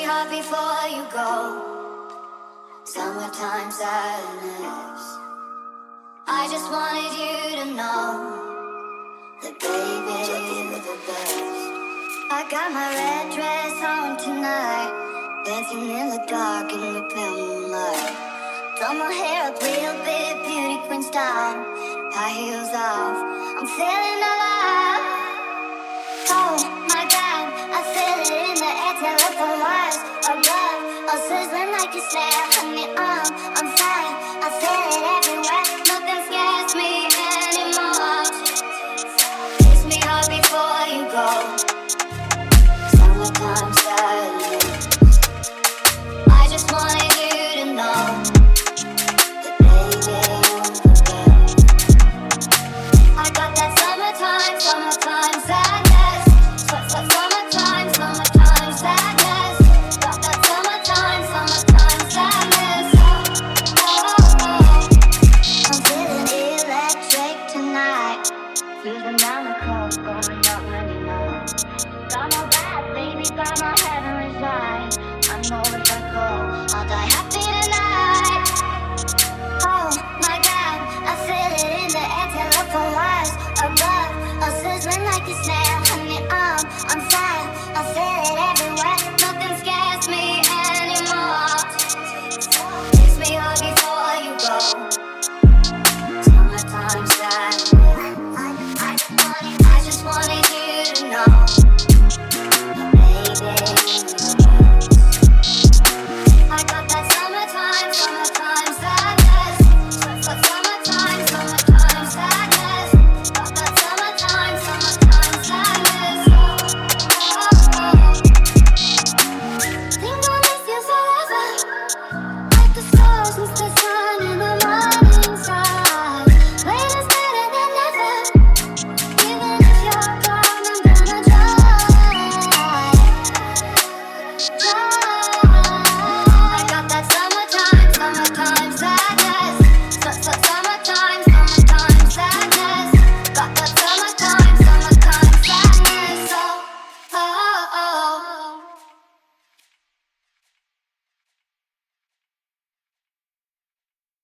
heart before you go. Summertime sadness. I just wanted you to know that baby, you're the best. I got my red dress on tonight, dancing in the dark in the pale moonlight. Done my hair up real big, beauty queen style, high heels off, I'm feeling alive. Oh my God, I feel it in the air, telephone wires above, all sizzling like a snare. Honey, I'm fine, I feel it everywhere. Nothing scares me anymore. Kiss me hard before you go. Summertime sadness. I just wanted you to know that baby, you're the best. I got that summertime sadness. Summertime sadness. Got that summertime sadness. I'm feeling electric tonight. Cruising down the coast, going up many miles. Got my bad baby, got my heavenly side. I know if I go, I'll die happy tonight. Oh my God, I feel it in the air, telephone wires above, all sizzling like a snare. Honey, I'm fine, I feel it everywhere.